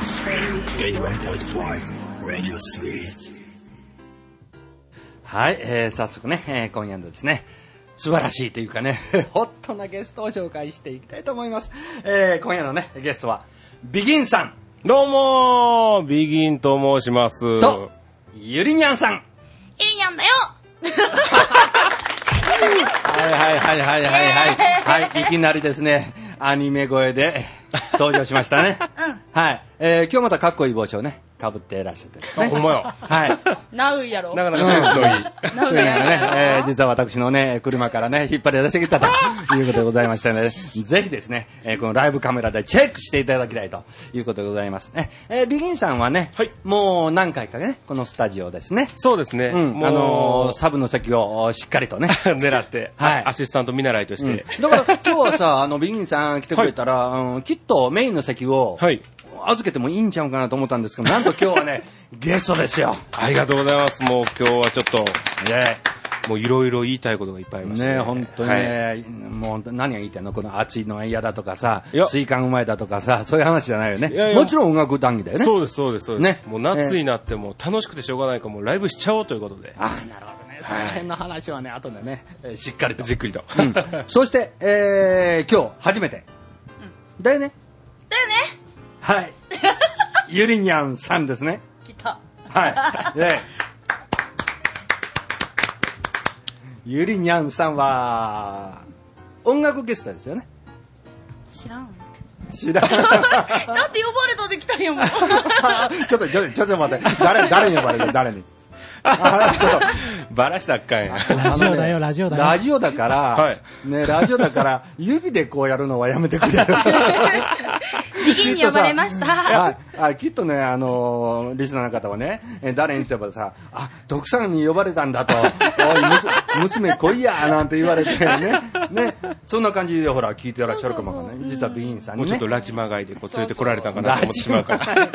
はい、早速ね、今夜のですね、素晴らしいというかね、ホットなゲストを紹介していきたいと思います。今夜のね、ゲストは、ビギンさん。 どうもー、ビギンと申します。 と、ゆりにゃんさん。 ゆりにゃんだよはい、いきなりですね、アニメ声で登場しましたね。はい、今日またかっこいい帽子をね、かぶっていらっしゃってですね。 ほんまよ。 はい。 なうやろ。 なかなかセンスのいい。 というのがね、実は私のね、車からね、引っ張り出してきたということでございましたので、ぜひですね、このライブカメラでチェックしていただきたいということでございますね。ビギンさんはね、 はい、 もう何回かね、このスタジオですね。 そうですね。 サブの席をしっかりとね。 狙って、はい、アシスタント見習いとして。 だから今日はさ、ビギンさん来てくれたら、きっとメインの席を、はい、預けてもいいんちゃうかなと思ったんですけど、なんと今日はね、ゲストですよ。 ありがとうございます。もう今日はちょっと、もういろいろ言いたいことがいっぱいありましたね。 本当にね、もう何が言いたいの、この暑いのは嫌だとかさ、水管うまいだとかさ、そういう話じゃないよね。もちろん音楽談義だよね。 そうです。ね。もう夏になっても楽しくてしょうがないからもうライブしちゃおうということで。 なるほどね。その辺の話はね、後でね、しっかりと。 じっくりと。 そして、今日初めて。だよね。はい。ゆりにゃんさんですね。 来た。 はい。ゆりにゃんさんは音楽ゲストですよね。 知らん。 だって呼ばれたで来たんやもん。 ちょっと待って。誰に呼ばれる？誰に？ちょっとバラしたっかいな。 ラジオだよ。 ラジオだから、はい、ね、ラジオだから指でこうやるのはやめてくれる。 ビギンに呼ばれました。 きっとね、リスナーの方はね、誰に言えばさ、徳さんに呼ばれたんだと、おい、娘来いやなんて言われてね、そんな感じでほら聞いてらっしゃるかもわかんない。実はビギンさんにね。 もうちょっと拉致まがいでこう連れてこられたかなと思ってしまうから。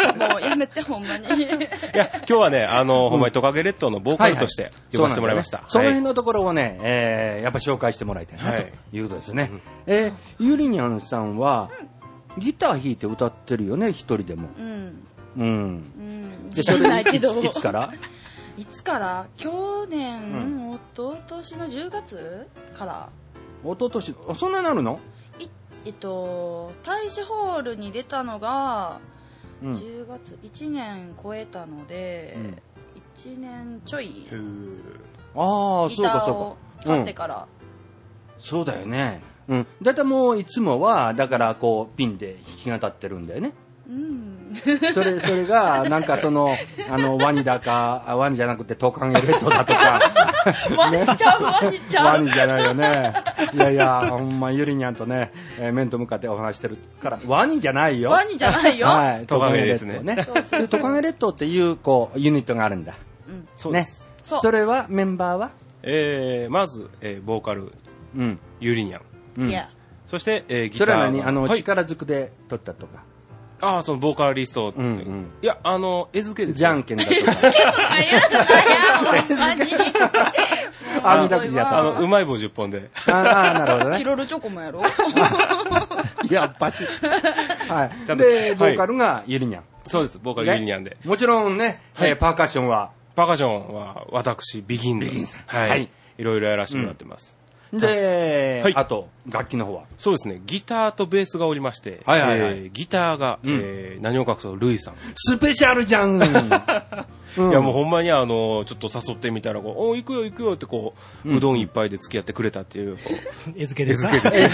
もうやめてほんまに。いや、今日はね、ほんまにトカゲ列島のボーカルとして呼ばせてもらいました。 その辺のところをね、やっぱ紹介してもらいたいなということですね。ゆりにゃんさんはギター弾いて歌ってるよね、一人でも。 で、それいつから？ いつから？去年、一昨年の10月から。 一昨年、そんなになるの？ 大使ホールに出たのが10月、1年超えたので、1年ちょい。ギターを買ってから。 そうだよね。だいたいもういつもはだからこうピンで弾き語ってるんだよね。それがなんかそのワニだかワニじゃなくてトカゲレッドだとかワニちゃうワニちゃうワニじゃないよね。いやほんまゆりにゃんとね面と向かってお話してるからワニじゃないよ。はい、トカゲレッドね。トカゲレッドっていうこうユニットがあるんだ。 そうです。 それはメンバーは？ まずボーカルゆりにゃん。そして、ギター。 それは何力ずくで撮ったとか。 そのボーカリスト。いや、絵付けです。 じゃんけんだとか。見たくじやった。 うまい棒10本で。 なるほどね。 チロルチョコもやろ。 やっぱし。はい。で、ボーカルがゆりにゃん。 そうです、ボーカルゆりにゃんで。 もちろんね、パーカッションは私、ビギンで。 はい。 いろいろやらせてもらってます。 で、あと、楽器の方は？ そうですね、ギターとベースがおりまして、ギターが、何を隠そう、ルイさん。 スペシャルじゃん。いや、もうほんまにちょっと誘ってみたら、行くよってこう、うどん一杯で付き合ってくれたっていう。 絵付けです。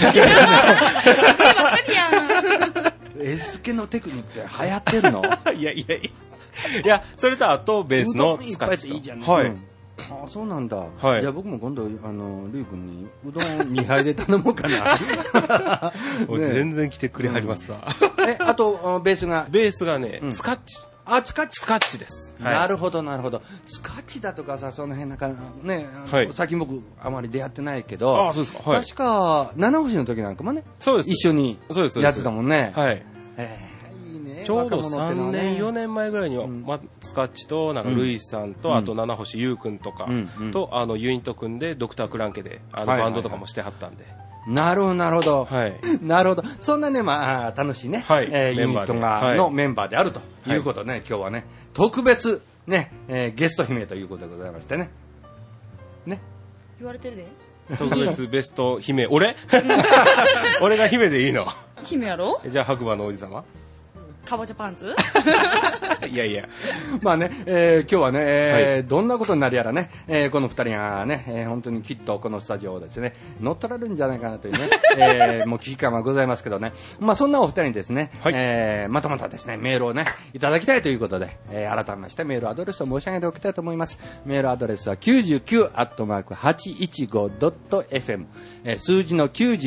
絵付けのテクニックって流行ってるの？ いや、それとあと、ベースのスカッチと。いいじゃん。はい。そうなんだ。じゃあ僕も今度、ルイ君にうどん2杯で頼もうかな。 全然来てくれはりますわ。 あと、ベースが？ ベースがね、スカッチ。スカッチです。 なるほど。スカッチだとかさ、その辺なんかね、最近僕あまり出会ってないけど、 そうですか。 確か、七星の時なんかもね、一緒にやってたもんね。 はい。 いいね。 ちょうど3年、4年前ぐらいには、スカッチと、なんかルイさんと、あと七星優くんとか、と、ユニット組んで、ドクタークランケで、バンドとかもしてはったんで。 なるほど、なるほど。 はい。 なるほど。そんなね、まあ、楽しいね、 はいユニットのメンバーであるということでね、今日はね、特別、ね、ゲスト姫ということでございましてね。ね。 言われてるで。 特別ベスト姫、俺俺が姫でいいの？ 姫やろ？ じゃあ白馬の王子様？ かぼちゃパンツいやいや。 まあね、今日はね、どんなことになるやらね、この二人がね、本当にきっとこのスタジオをですね、乗っ取られるんじゃないかなというね、もう危機感はございますけどね、まあそんなお二人にですね、またまたですね、メールをね、いただきたいということで、改めましてメールアドレスを申し上げておきたいと思います。メールアドレスは 99@815.fm、数字の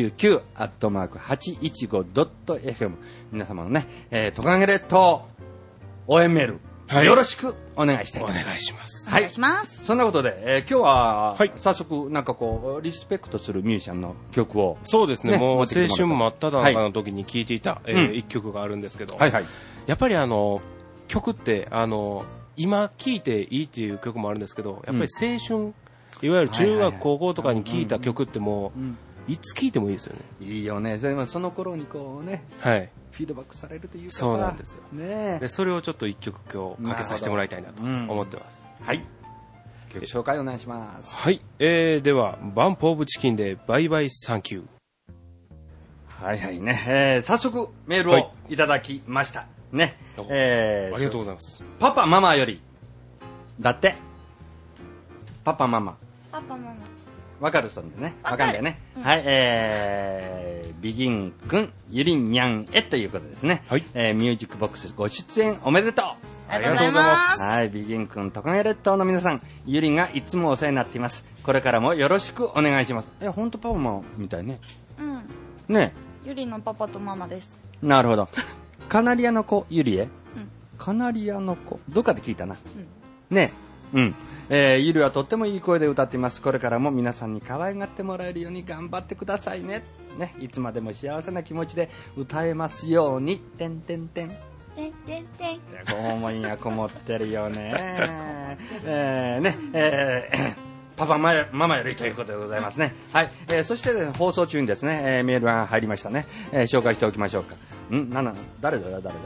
99@815.fm、皆様のね、トカゲ列島応援メール、よろしくお願いしたいと思います。 お願いします。 お願いします。 そんなことで、今日は、早速なんかこうリスペクトするミュージシャンの曲を、 そうですね、もう青持ってきてもらった春真っ只中の時に聴いていた、一曲があるんですけど、 はいはい、 やっぱり曲って今聴いていいっていう曲もあるんですけど、やっぱり青春、いわゆる中学高校とかに聴いた曲ってもういつ聴いてもいいですよね。 いいよね。その頃にこうね、 はい、 フィードバックされるというかさ、 そうなんですよ、 ね、 でそれをちょっと一曲今日かけさせてもらいたいなと思ってます。 はい、曲紹介お願いします。 はい、ではバンプオブチキンでバイバイサンキュー。 はいはいね、早速メールをいただきました、ね、 ありがとうございます。 パパママよりだって、パパママわかる人でね、わかんないね、はい、ビギンくん、ゆりんにゃんへということですね、はい、ミュージックボックスご出演おめでとう。 ありがとうございます。 はい、ビギンくん、トカゲ列島の皆さん、ゆりんがいつもお世話になっています。これからもよろしくお願いします。本当パパママみたいね。ね、 ゆりのパパとママです。 なるほど。カナリアの子ゆりへ、カナリアの子どっかで聞いたな、ね、ゆりはとってもいい声で歌っています。これからも皆さんに可愛がってもらえるように頑張ってくださいね。ね、いつまでも幸せな気持ちで歌えますように。てんてんてん。てんてんてん。思いがこもってるよね。パパママよりということでございますね。はい、そして、ね、放送中にですね、メールが入りましたね。紹介しておきましょうか。誰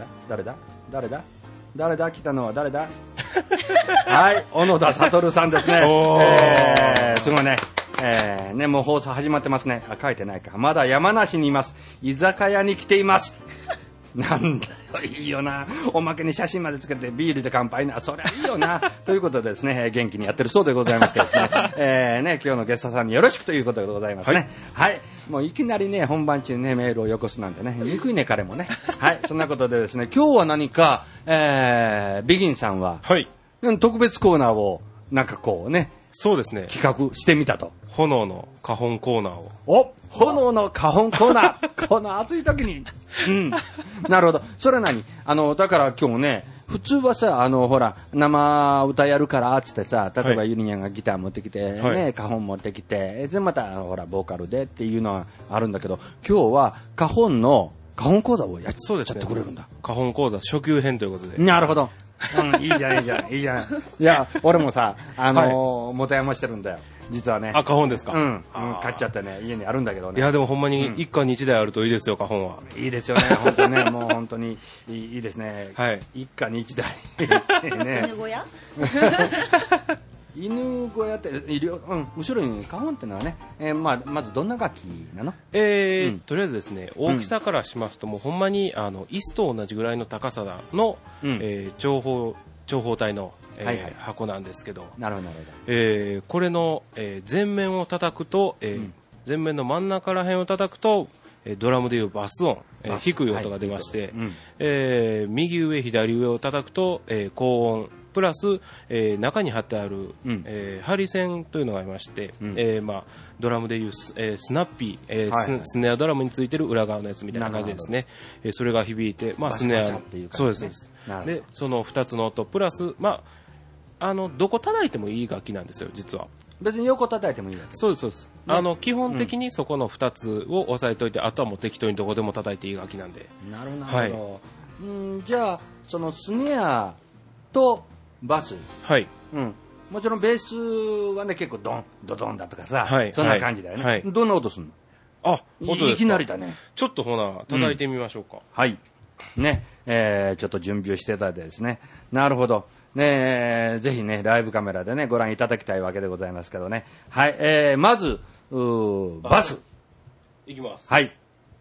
だ来たのは誰だはい、小野田悟さんですね。すごいね。ね、もう放送始まってますね。書いてないか。まだ山梨にいます。居酒屋に来ています。なんだよ、いいよな。おまけに写真までつけてビールで乾杯な。そりゃいいよな。ということでですね、元気にやってるそうでございましてですね。ね、今日のゲストさんによろしくということでございますね。はい。もういきなりね、本番中にね、メールをよこすなんてね、憎いね、彼もね。はい。そんなことでですね、今日は何か、ビギンさんは、はい。特別コーナーを、なんかこうね、 そうですね。 企画してみたと。 炎の花本コーナーを。 炎の花本コーナーこの暑い時に。なるほど。それは何？だから今日ね、普通はさ、ほら、生歌やるからつってさ、例えばゆりにゃんがギター持ってきて、ね、花本持ってきて、で、また、ほら、ボーカルでっていうのはあるんだけど、今日は花本講座をやっちゃってくれるんだ。 花本講座初級編ということで。 なるほど。いいじゃん。いや、俺もさ、元山してるんだよ。実はね。 花本ですか？ 買っちゃってね、家にあるんだけどね。 いや、でもほんまに一家に一台あるといいですよ、花本は。 いいですよね、本当にね、もう本当にいいですね。はい。一家に一台。 犬小屋？ 犬小屋って、後ろに花本ってのはね、まずどんな楽器なの？ とりあえずですね、大きさからしますと、もうほんまに、椅子と同じぐらいの高さの、長方体の、箱なんですけど、なるほど。これの、前面を叩くと、前面の真ん中ら辺を叩くと、ドラムでいうバス音、低い音が出まして、右上左上を叩くと、高音プラス、中に貼ってある、ハリセンというのがありまして、ドラムでいうスナッピー、スネアドラムについてる裏側のやつみたいな感じですね。それが響いて、スネア、そうです。で、その2つの音プラス、どこ叩いてもいい楽器なんですよ、実は。 別に横叩いてもいいわけ？ そうです。基本的にそこの2つを押さえといて、あとはもう適当にどこでも叩いていい楽器なんで。 なるほど。じゃあ、そのスネアとバス。はい。もちろんベースはね、結構ドン、ドドンだとかさ、そんな感じだよね。どんな音するの？ あ、本当ですか。 いきなりだね。 ちょっとほな、叩いてみましょうか。 はい。ね、ちょっと準備をしていただいてですね。なるほど。ね、ぜひね、ライブカメラでね、ご覧いただきたいわけでございますけどね。はい、まず、バス。 いきます。 はい。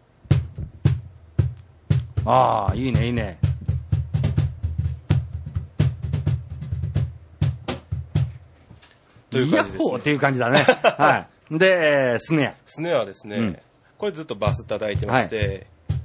ああ、いいね、いいね。 という感じですね。 ヤッホーっていう感じだね。はい。で、スネア。 スネアですね。これずっとバス叩いてまして、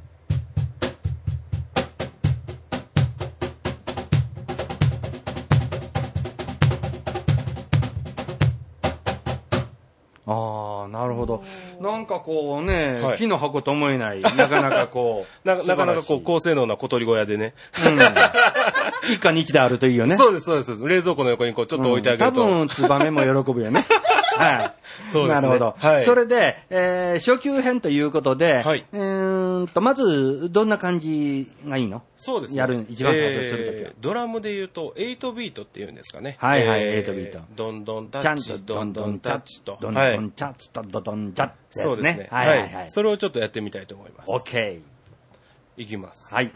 ああ、なるほど。なんかこうね、木の箱と思えない、なかなかこう。なかなかこう、高性能な小鳥小屋でね。 一家に一であるといいよね。 そうです、そうです。冷蔵庫の横にこう、ちょっと置いてあげると。 多分、ツバメも喜ぶよね。はい。 そうですね。 なるほど。はい。それで、初級編ということで、はい。まず、どんな感じがいいの？ そうですね。 やる、一番最初するときは。 ドラムで言うと、8ビートっていうんですかね。 はいはい、8ビート。 どんどんタッチ、どんどんタッチと。 どんどんタッチと、どどんタッチ。 そうですね。はいはいはい。それをちょっとやってみたいと思います。 OK。 いきます。 はい。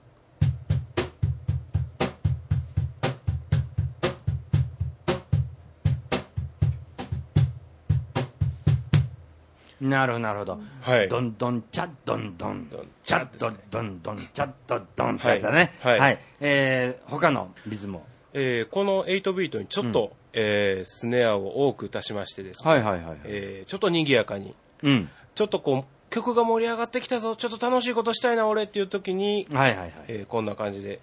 なるほど、なるほど。はい。どんどんチャッドンドン。チャッドンドンドン、チャッドンドンってやつだね。はい。はい。他のリズムを。 この8ビートにちょっと、スネアを多く足しましてですね。はいはいはい。ちょっと賑やかに。うん。ちょっとこう、曲が盛り上がってきたぞ、ちょっと楽しいことしたいな、俺っていう時に、はいはいはい。こんな感じで。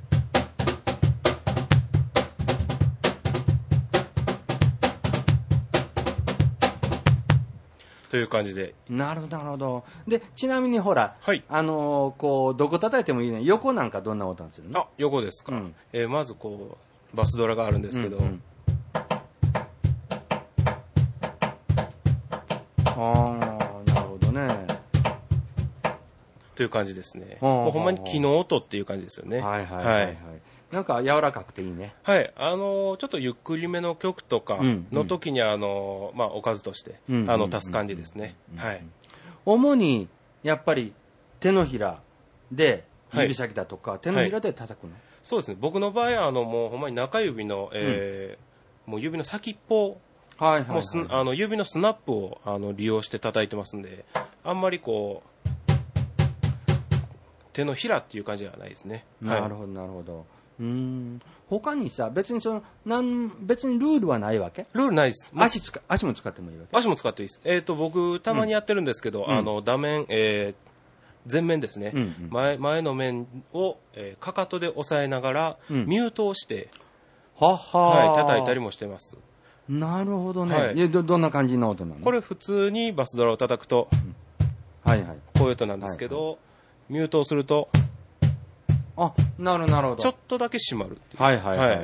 という感じで。 なるほど、なるほど。で、ちなみにほら、はい、こう、どこ叩いてもいいね。横なんかどんな音なんするの？ あ、横ですか。まずこう、バスドラがあるんですけど。 ああ、なるほどね。 という感じですね。もうほんまに木の音っていう感じですよね。 はいはいはい、はい。なんか柔らかくていいね。 はい。ちょっとゆっくりめの曲とかの時にまあ、おかずとして、足す感じですね。はい。 主に、やっぱり、手のひらで、指先だとか、手のひらで叩くの？ そうですね。僕の場合は、もうほんまに中指の、もう指の先っぽ、はいはい、もう指のスナップを利用して叩いてますんで、あんまりこう、手のひらっていう感じではないですね。 なるほど、なるほど。他にさ、別に別にルールはないわけ？ ルールないです。 足も使ってもいいわけ？ 足も使っていいです。僕、たまにやってるんですけど、打面、前面ですね。前の面を、かかとで押さえながら、ミュートをして、はい、叩いたりもしてます。 なるほどね。はい、どんな感じの音なの？ これ普通にバスドラを叩くと、はいはい。こういう音なんですけど、ミュートをすると、 あ、なるほど。 ちょっとだけ閉まるっていう。 はいはいはいはいはい。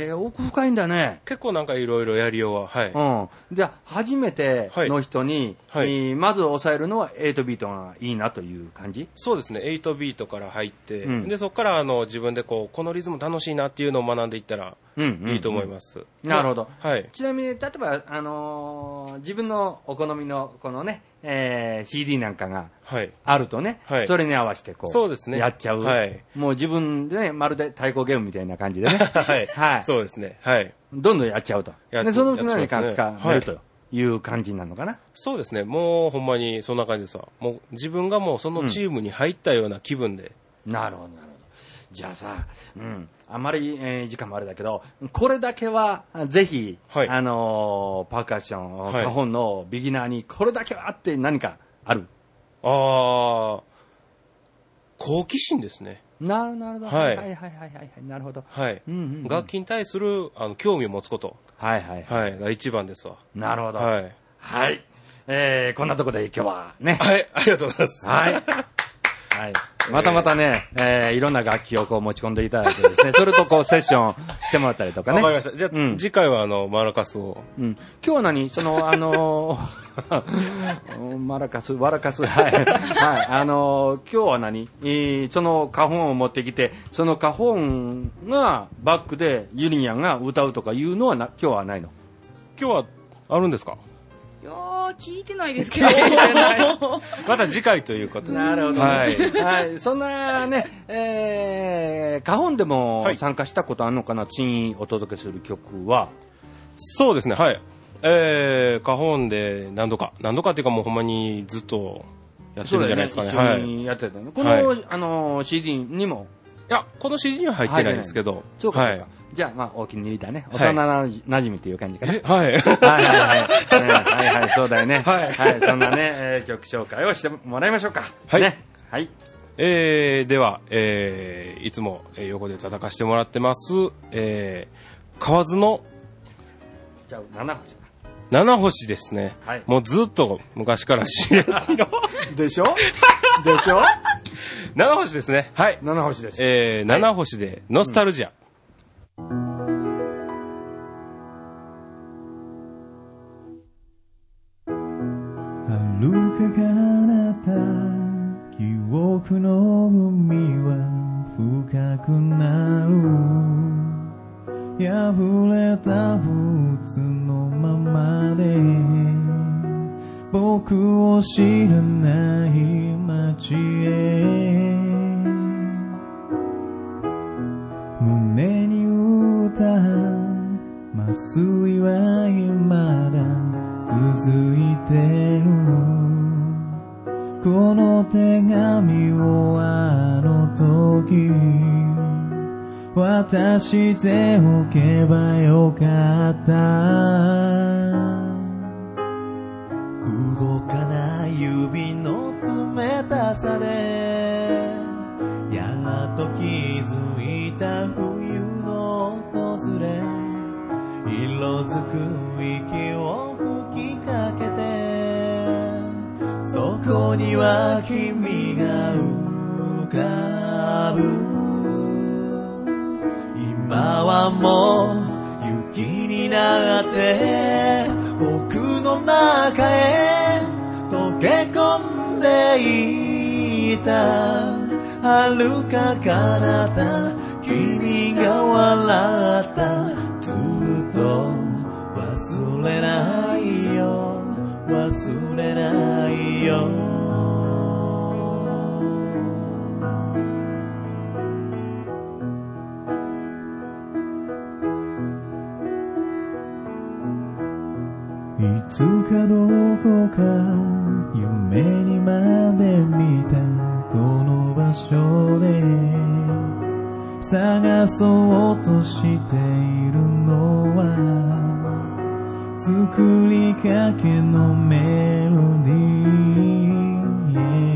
奥深いんだね。 結構なんかいろいろやりようは、はい。 うん。じゃあ、初めての人に、まず押さえるのは8ビートがいいなという感じ？ そうですね。8ビートから入って、で、そこから自分でこのリズム楽しいなっていうのを学んでいったらいいと思います。 なるほど。はい。ちなみに、例えば、自分のお好みのこのね、CD なんかがあるとね、それに合わせてそうですね。 やっちゃう。はい。もう自分でね、まるで太鼓ゲームみたいな感じでね。はい。 はい。そうですね。はい。 どんどんやっちゃうと。で、そのうち何か使えるという感じなのかな？ そうですね。もうほんまにそんな感じですわ。もう自分がもうそのチームに入ったような気分で。 なるほど、なるほど。じゃあさ、あまり、時間もあれだけど、これだけは、ぜひ、パーカッション、カホンのビギナーに、これだけはあって何かある？ 好奇心ですね。 なるほど。はいはいはいはい。なるほど。 はい。楽器に対する、興味を持つこと。はいはい。はい。が一番ですわ。 なるほど。はい。はい。こんなところで今日はね。 はい。ありがとうございます。 はい。はい。またね、いろんな楽器を持ち込んでいただいてですね、それとセッションしてもらったりとかね。 わかりました。じゃあ、次回はマラカスを。 今日は何マラカス、はい。はい。今日は何その花本を持ってきて、その花本がバックでユリアンが歌うとかいうのは今日はないの？ 今日はあるんですか？ 今日は聞いてないですけどまた次回ということで。 なるほど、はい、そんなね、花本でも参加したことあるのかな、次にお届けする曲は。 そうですね、はい、花本で何度かっていうか、もうほんまにずっとやってるんじゃないですかね。 一緒にやってたね。この、CD にも。 いや、この CD には入ってないですけど。 そうか、そうか。じゃあ、まあ、お気に入りだね。幼馴染っていう感じかな。 はい。 はい、そうだよね。はい、そんなね、曲紹介をしてもらいましょうか。 はい。 ね。はい。 では、いつも横で叩かしてもらってます、河津の、 じゃあ、七星だ。 七星ですね。はい。もうずっと昔から知り合いの。 でしょ七星ですね。はい。 七星です。 七星で、ノスタルジア。 遥か彼方記憶の海は深くなる破れたブーツのままで僕を知らない街へ胸に歌麻酔は未だ続いてるこの手紙をあの時渡しておけばよかった動かない指の冷たさでやっと気づいた冬の訪れ色づく息を吹きかけてそこには君が浮かぶ今はもう雪になって僕の中へ溶け込んでいた遥か彼方君が笑ったずっと忘れないよ忘れないよいつかどこか夢にまで見たこの場所で探そうとしているのは作りかけのメロディ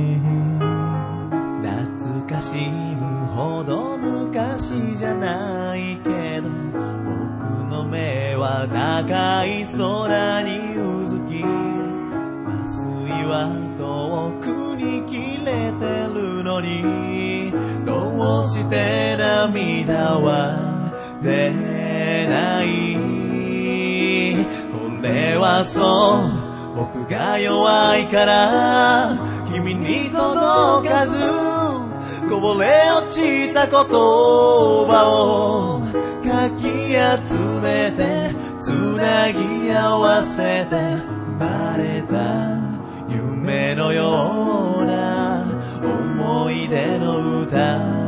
ー、懐かしむほど昔じゃないけど僕の目は高い空にうずき麻酔は遠くに切れてるのにどうして涙は出ないこれはそう僕が弱いから君に届かずこぼれ落ちた言葉をかき集めてつなぎ合わせて生まれた夢のような思い出の歌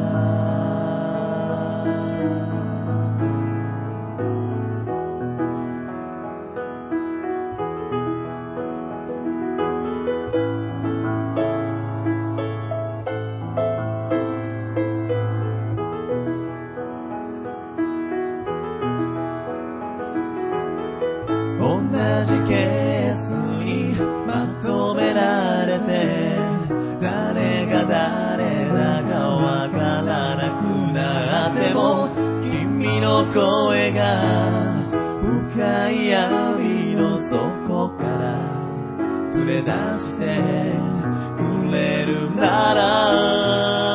同じケースにまとめられて誰が誰だかわからなくなっても君の声が深い闇の底から連れ出してくれるなら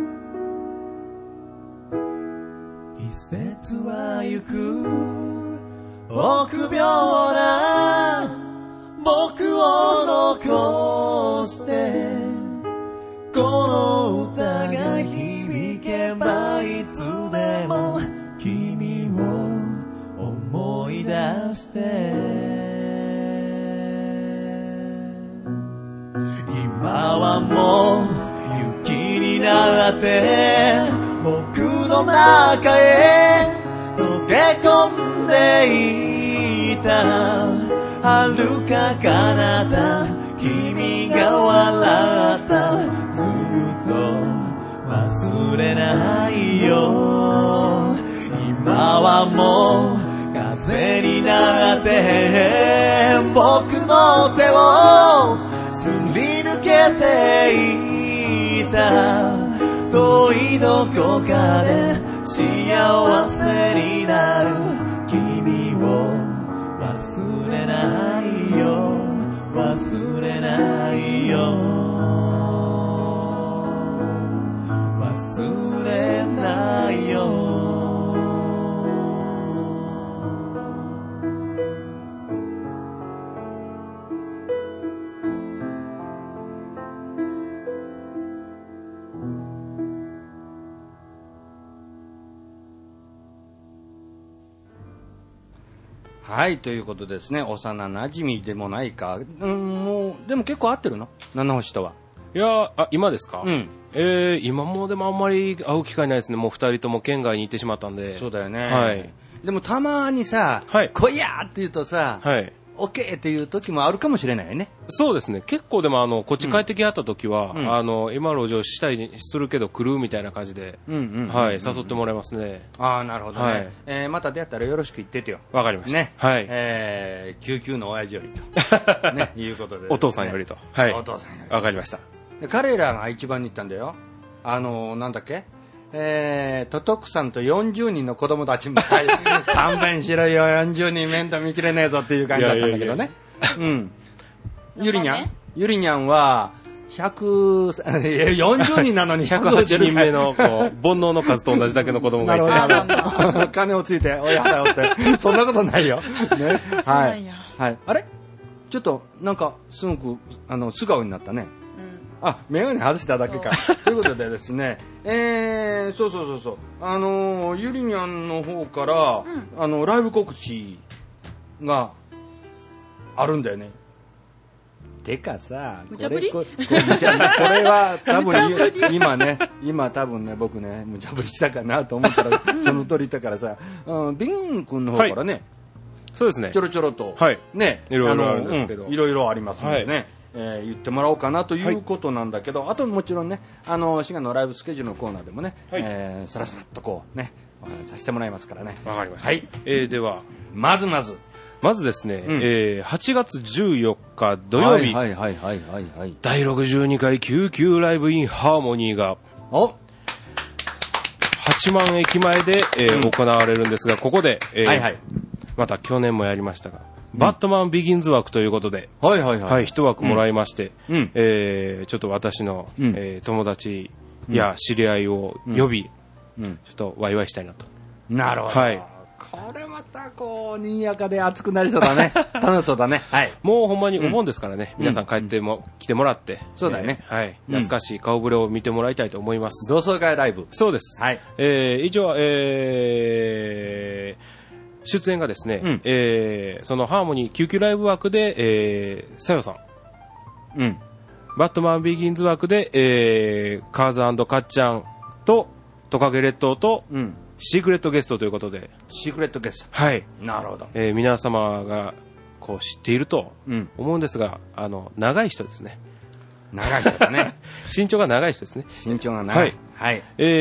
季節は行く臆病な僕を残してこの歌が響けばいつでも君を思い出して今はもう雪になって僕の中へ溶け込んでいた遥か彼方君が笑ったずっと忘れないよ今はもう風になって僕の手をすり抜けていた遠いどこかで幸せになる君を忘れないよ忘れないよ忘れないよはい、ということですね。幼馴染でもないか。もう、でも結構合ってるの？七星とは。 いや今ですか？ うん。 今もでもあんまり会う機会ないですね。もう二人とも県外に行ってしまったんで。 そうだよね。 はい。 でもたまにさ、 はい、 来いやーって言うとさ、 はい。 オッケーっていう時もあるかもしれないよね。 そうですね。結構でもこっち帰ってきはった時は、今路上したりするけど来るみたいな感じで、はい、誘ってもらいますね。 ああ、なるほどね。はい、また出会ったらよろしく言っててよ。 わかりました。 ね。 はい。 救急の親父よりと。ね、いうことで、ね。 お父さんよりと。はい。 お父さんより。 わかりました。 彼らが一番に行ったんだよ。なんだっけトトクさんと40人の子供たちも、勘弁しろよ、40人面倒見きれねえぞっていう感じだったんだけどね。うん。ゆりにゃんは、40人なのに 108人目の、煩悩の数と同じだけの子供がいて。 なるほど。金をついて、おやだよって。そんなことないよ。ね。はい。はい。あれちょっと、なんか、すごく、素顔になったね。あ、メガネ外しただけか。ということでですね、そう。ゆりにゃんの方から、ライブ告知があるんだよね。てかさ、 無茶ぶり？ これは多分今多分ね、僕ね、無茶ぶりしたかなと思ったら、その通り言ったからさ、ビギン君の方からね、はい、 そうですね。 ちょろと、 はい、 ね、 いろいろあるんですけど、 いろいろありますのでね、言ってもらおうかなということなんだけど、あともちろんね、滋賀のライブスケジュールのコーナーでもね、さらさらっとこうね、させてもらいますからね。 わかりました。 はい。 では、 まずですね、8月14日土曜日、第62回救急ライブインハーモニーが、八幡駅前で、行われるんですが、ここで、また去年もやりましたが、バットマンビギンズ枠ということで、一枠もらいまして、ちょっと私の、友達や知り合いを呼び、ちょっとワイワイしたいなと。 なるほど。はい。これまたこう、にやかで熱くなりそうだね。楽しそうだね。はい。 もうほんまにお盆ですからね、皆さん帰って来てもらって。 そうだよね。 はい。懐かしい顔ぶれを見てもらいたいと思います。 同窓会ライブ。 そうです。 はい。 以上、出演がですね、そのハーモニー救急ライブ枠で、さよさん。バットマンビギンズ枠で、カーズ&カッチャンと、トカゲ列島と、シークレットゲストということで。 シークレットゲスト。 はい。 なるほど。 皆様が、こう知っていると思うんですが、長い人ですね。 長い人だね。 身長が長い人ですね。 身長が長い。 はい。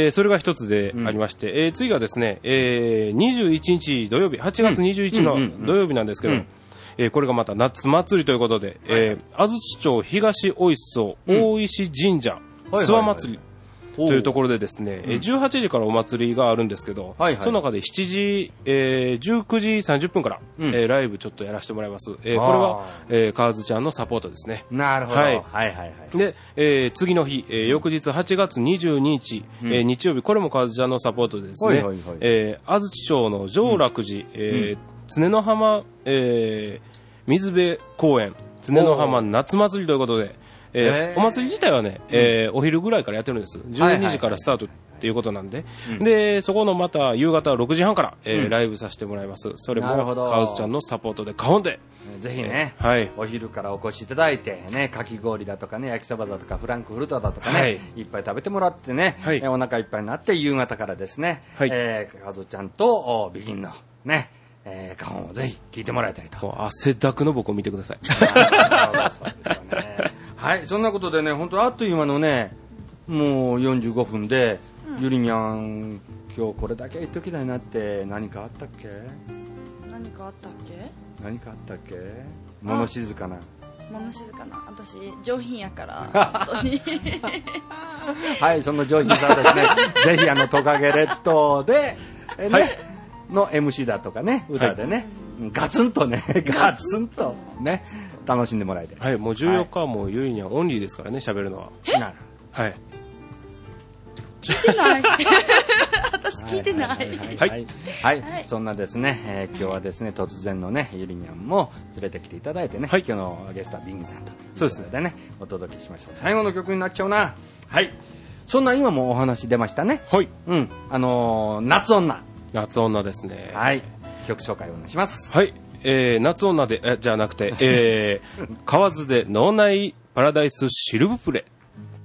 それが一つでありまして、次がですね、21日土曜日、8月21日の土曜日なんですけど、これがまた夏祭りということで、安土町東大磯大石神社諏訪祭りというところでですね、18時からお祭りがあるんですけど、その中で7時、19時30分から、ライブちょっとやらせてもらいます。これは、カーズちゃんのサポートですね。 なるほど。はい。 で、次の日、翌日8月22日、日曜日、これもカーズちゃんのサポートでですね、安土町の上楽寺、 常の浜、水辺公園、常の浜夏祭りということで、お祭り自体はね、お昼ぐらいからやってるんです。12時からスタートっていうことなんで、で、そこのまた夕方6時半から、ライブさせてもらいます。それも、カウスちゃんのサポートでカホンで。 ぜひね、お昼からお越しいただいて、ね、かき氷だとかね、焼きそばだとか、フランクフルトだとかね、いっぱい食べてもらってね、お腹いっぱいになって夕方からですね、カズちゃんとビギンのね、カホンをぜひ聞いてもらいたいと。 汗だくの僕を見てください。 はい、そんなことでね、本当あっという間のね、もう45分で、ゆりにゃん、今日これだけ言っときたいなって何かあったっけ？ 何かあったっけ？ 物静かな。 私上品やから本当にはい、その上品さですねぜひトカゲ列島で、の MC だとかね、歌でね、ガツンとね楽しんでもらえて、 はい、もう14日はもうゆりにゃんオンリーですからね、喋るのは。はい、 聞いてない私聞いてないはい、そんなですね、今日はですね突然のねゆりにゃんも連れてきていただいてね、今日のゲストはビンギさんとそうですねお届けしました。最後の曲になっちゃうな。はい、そんな今もお話出ましたね。 はい、 夏女ですね。 はい、曲紹介お願いします。 はい、夏女でじゃなくて、河津で脳内パラダイスシルブプレ。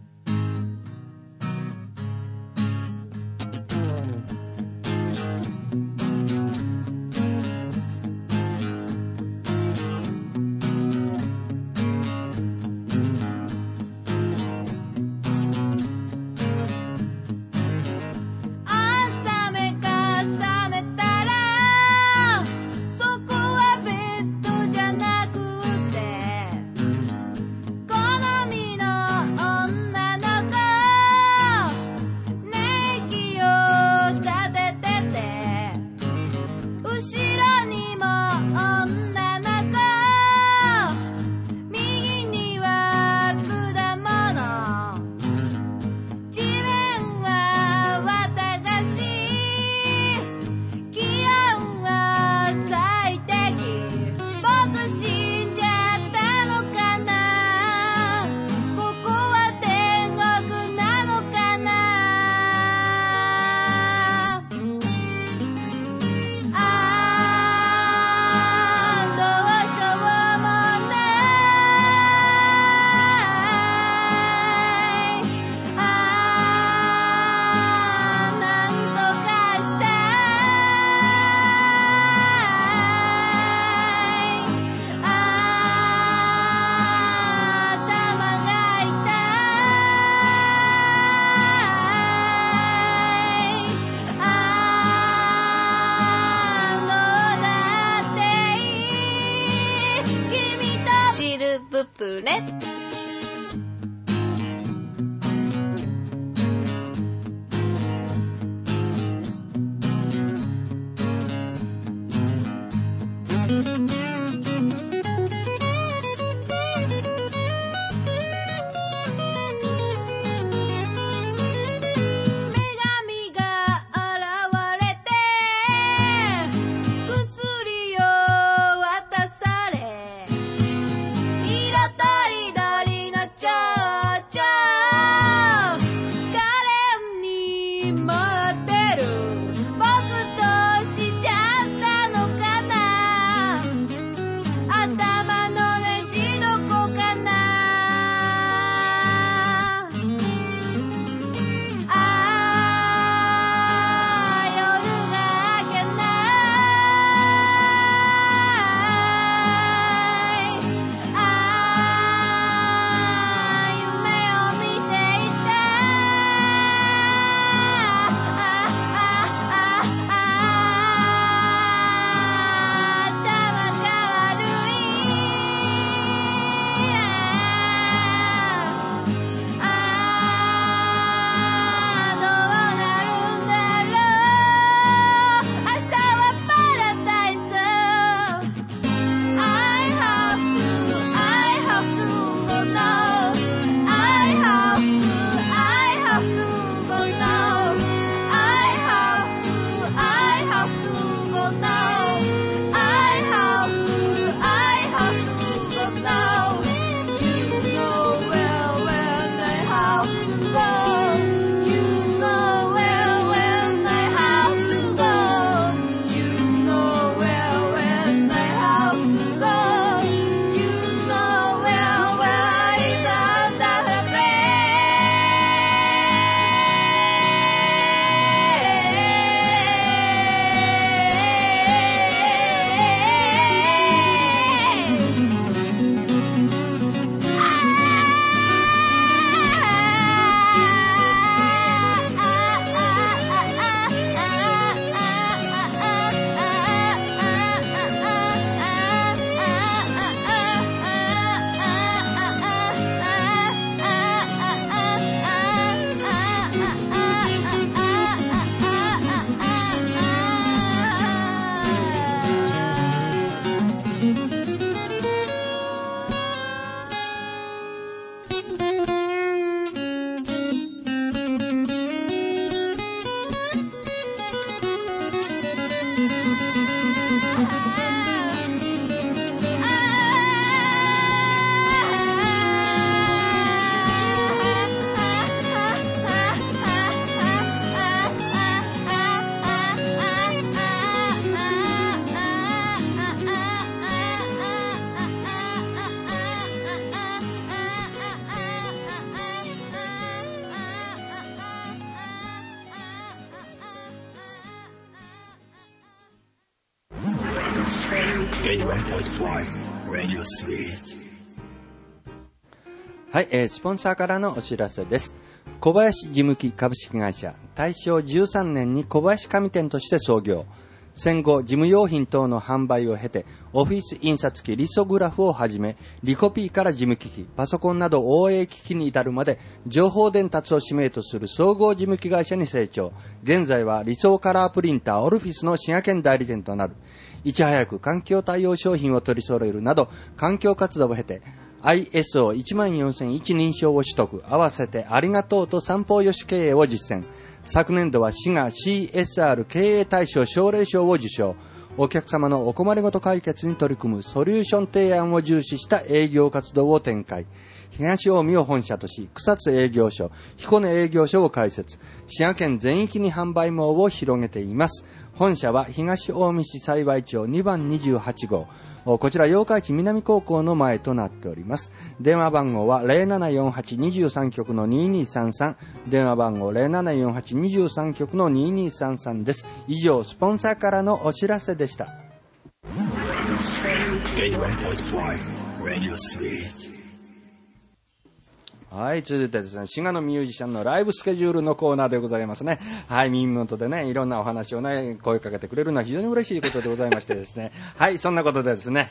プレ。色とりどはい、スポンサーからのお知らせです。小林事務機株式会社、大正13年に小林紙店として創業。戦後、事務用品等の販売を経て、オフィス印刷機、リソグラフをはじめ、リコピーから事務機器、パソコンなど OA 機器に至るまで、情報伝達を使命とする総合事務機会社に成長。現在は理想カラープリンター、オルフィスの滋賀県代理店となる。いち早く環境対応商品を取り揃えるなど、環境活動を経て、ISO14001 認証を取得、合わせてありがとうと三方よし経営を実践。昨年度は滋賀 CSR 経営大賞奨励賞を受賞。お客様のお困りごと解決に取り組むソリューション提案を重視した営業活動を展開。東近江を本社とし、草津営業所、彦根営業所を開設。滋賀県全域に販売網を広げています。本社は東近江市幸町2番28号。こちら八日市南高校の前となっております。電話番号は 0748-23 局の2233、電話番号 0748-23 局の2233です。以上、スポンサーからのお知らせでした。はい、続いてですね、滋賀のミュージシャンのライブスケジュールのコーナーでございますね。はい、耳元でね、いろんなお話をね、声かけてくれるのは非常に嬉しいことでございましてですね。はい、そんなことでですね、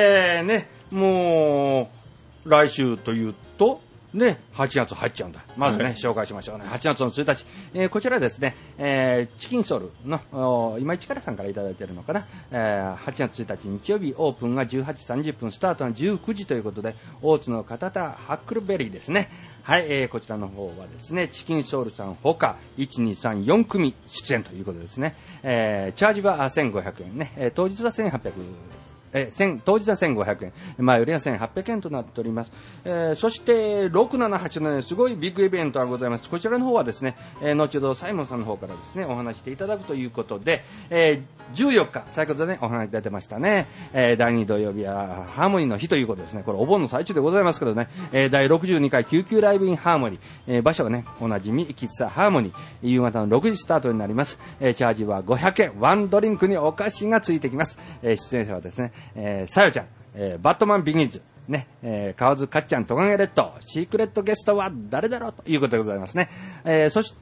もう、来週というと、ね、8月入っちゃうんだ。まずね、紹介しましょうね。8月の1日。こちらですね、チキンソウルの、今市からさんからいただいているのかな。8月1日日曜日、オープンが18時30分、スタートが19時ということで、大津の片田ハックルベリーですね。はい、こちらの方はですね、チキンソウルさんほか、1、2、3、4組出演ということですね。チャージは1500円ね。当日は1800円。当日は1500円、前よりは1800円となっております。そして678の、ね、すごいビッグイベントがございます。こちらの方はですね、後ほどサイモンさんの方からですねお話していただくということで、14日先ほどねお話出てましたね、第2土曜日はハーモニーの日ということですね。これお盆の最中でございますけどね、第62回救急ライブインハーモニー、場所はねおなじみ喫茶ハーモニー、夕方の6時スタートになります。チャージは500円、ワンドリンクにお菓子がついてきます。出演者はですね、さよちゃん、バットマンビギンズね、河津かっちゃんトカゲレッド、シークレットゲストは誰だろうということでございますね。そして、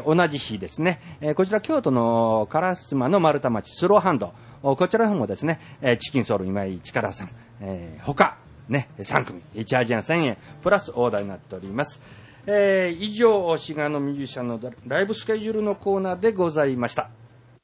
同じ日ですね、こちら京都の烏丸の丸太町スローハンド、こちらの方もですね、チキンソウル今井力さん、他ね3組チャージは1000円プラスオーダーになっております。以上滋賀のミュージシャンのライブスケジュールのコーナーでございました。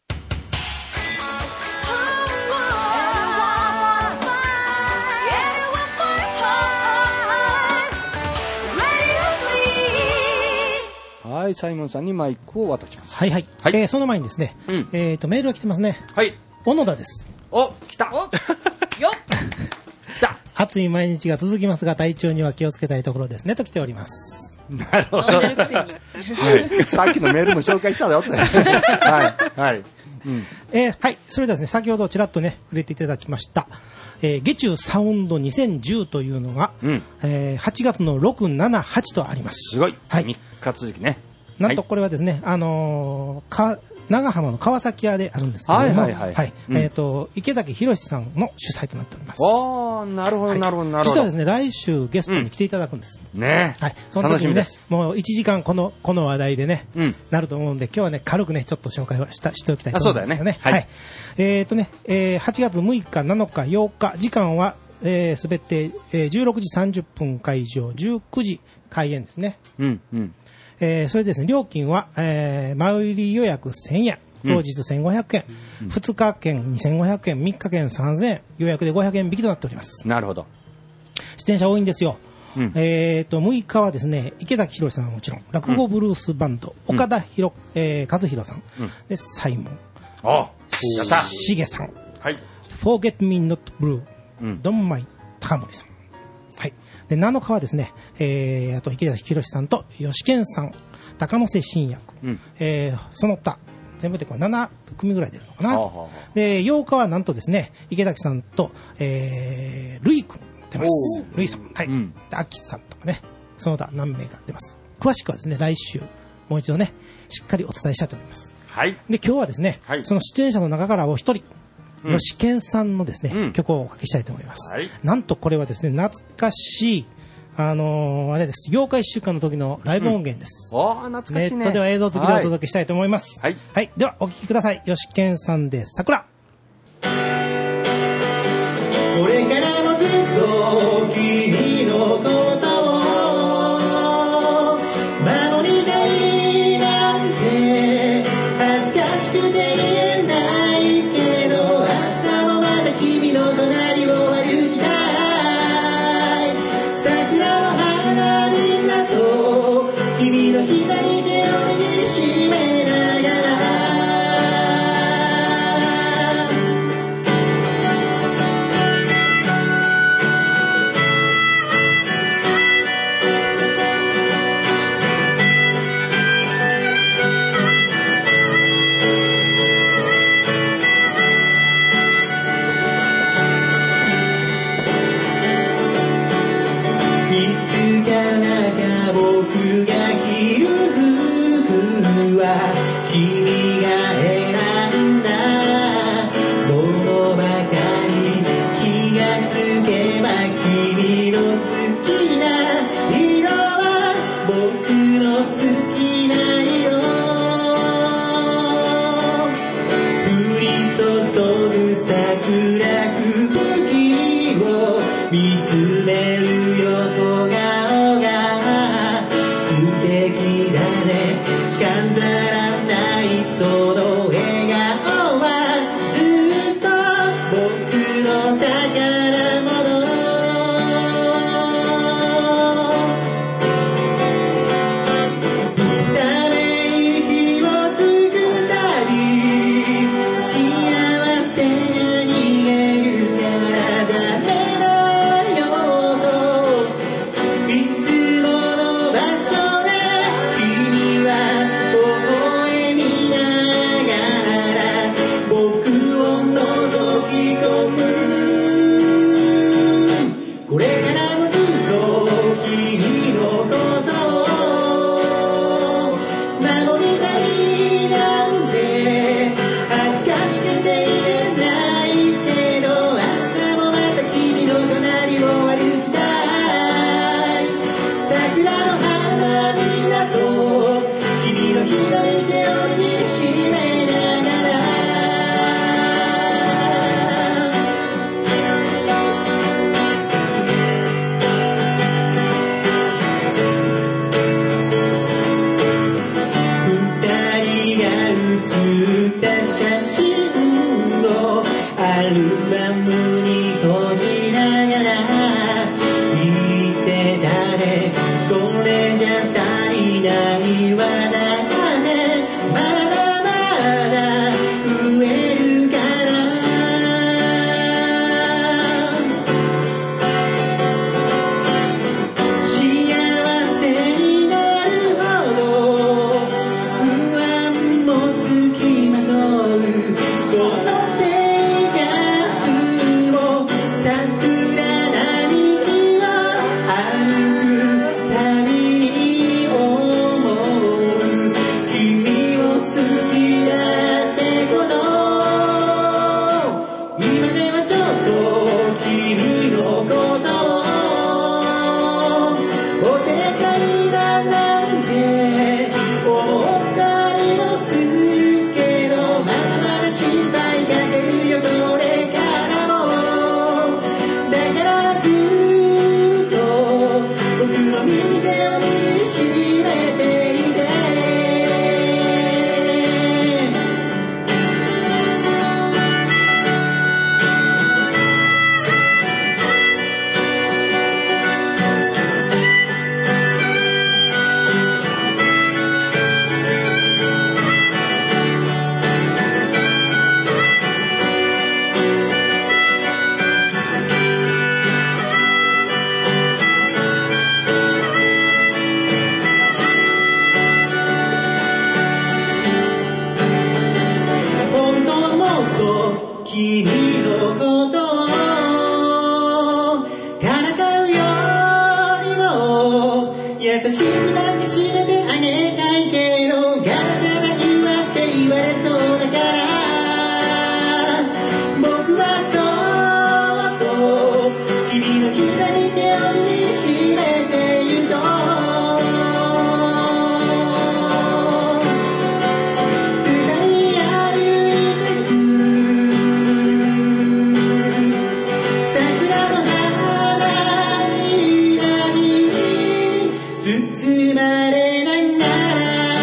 はい、サイモンさんにマイクを渡します。 はいはい。はい、その前にですね、メールが来てますね。 はい。 小野田です。 お、来た。 よっ。 来た。 暑い毎日が続きますが、体調には気をつけたいところですね、と来ております。 なるほど。はい。さっきのメールも紹介したよって。はい。はい。 はい。それではですね、先ほどちらっとね、触れていただきました。ゲチューサウンド2010というのが、8月の6、7、8とあります。 すごい。 はい。 3日続きね。 なんとこれはですね、長浜の川崎屋であるんですけども、池崎宏さんの主催となっております。 なるほど、なるほど、なるほど。 実はですね、来週ゲストに来ていただくんです。 ね。 はい。その時にね、もう1時間この話題でね、なると思うんで、今日はね、軽くね、ちょっと紹介をしておきたいと思いますけどね。はい。8月6日、7日、8日、時間は、すべて、16時30分会場、19時開演ですね。それですね、料金は、前売り予約1000円、当日1500円、2日券2500円、3日券3000円、予約で500円引きとなっております。 なるほど。 出演者多いんですよ。6日はですね、池崎宏さんはもちろん、落語ブルースバンド、岡田和弘さん、で、サイモン、 やったしげさん、 はい、 Forget Me Not Blue、ドンマイ高森さん。はい。で、7日はですね、あと池田博さんと吉健さん、高野瀬信也君、その他、全部でこう7組ぐらい出るのかな。で、8日はなんとですね、池崎さんと、ルイ君出ます。ルイさん。はい。で、アキさんとかね、その他何名か出ます。詳しくはですね、来週、もう一度ね、しっかりお伝えしたいと思います。はい。で、今日はですね、その出演者の中からお一人、吉健さんのですね、曲をおかけしたいと思います。なんとこれはですね、懐かしい、あれです。妖怪1週間の時のライブ音源です。 懐かしいね。 ネットでは映像付きでお届けしたいと思います。はい。はい。では、お聴きください。吉健さんで桜。 これからもずっと君のことを守りたいなんて恥ずかしくて言えないけど、明日もまた君の隣を歩きたい。桜の花びらと君の左手を握りしめながら、僕が着る服は君が選んだものばかり、気がつけば君の好きな色は僕の好きな色、降り注ぐ桜吹雪を見つめる横顔素敵だね、飾らない空抱きしめてあげたいけどガラじゃないわって言われそうだから僕はそっと君の左手を握りしめてゆこう二人歩いてく桜の花に包まれながら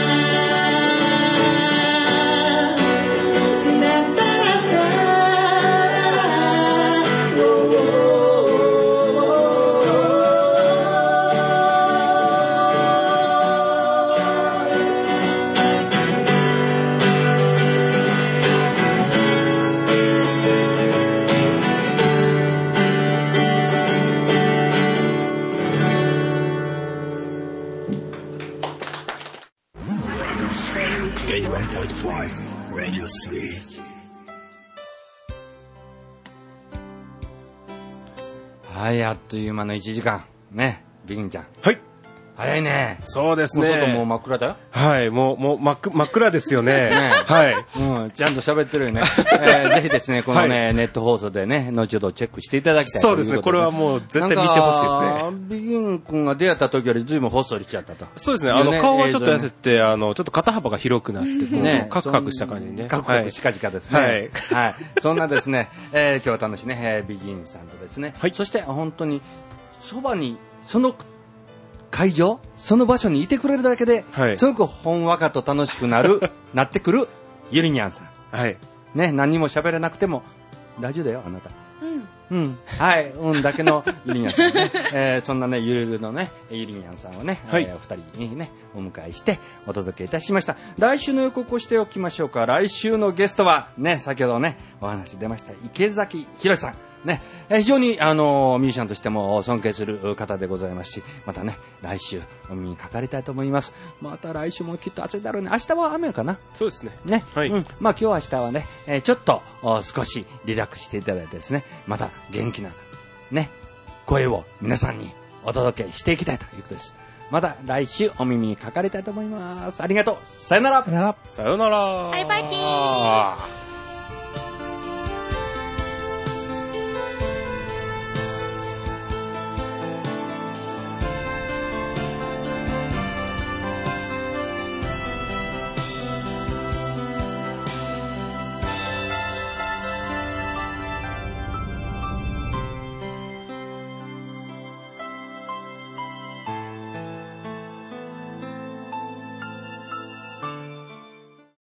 はい、あっという間の1時間。ね、ビギンちゃん。 はい。 早いね。 そうですね。 外もう真っ暗だよ。 はい、もう真っ暗ですよね。ねはい。 うん、ちゃんと喋ってるよね。ぜひですね、このね、はい、ネット放送でね、後ほどチェックしていただきたいということで。 そうですね、これはもう絶対見てほしいですね。 ビギン君が出会った時より随分細りしちゃったと。 そうですね、顔はちょっと痩せて、ちょっと肩幅が広くなって、ね、カクカクした感じにね。 カクカクシカシカですね。はい。はい。そんなですね、今日は楽しいね、ビギンさんとですね。はい。そして本当に、そばに、その会場、その場所にいてくれるだけで、はい、すごくほんわかと楽しくなってくる、ゆりにゃんさん。はい。ね、何も喋れなくても、大丈夫だよ、あなた。うん。はい、だけのゆりにゃんさんね。そんなね、ゆるのね、ゆりにゃんさんをね、はい、お二人にね、お迎えしてお届けいたしました。来週の予告をしておきましょうか。来週のゲストは、ね、先ほどね、お話出ました、池崎宏さん。ね、非常にミュージシャンとしても尊敬する方でございますし、またね、来週お耳にかかりたいと思います。また来週もきっと暑いだろうね。明日は雨かな。 そうですね。 ね。はい。まあ今日明日はね、ちょっと少しリラックスしていただいてですね、また元気なね、声を皆さんにお届けしていきたいということです。また来週お耳にかかりたいと思います。ありがとう。さよなら。 さよなら。 バイバイキー。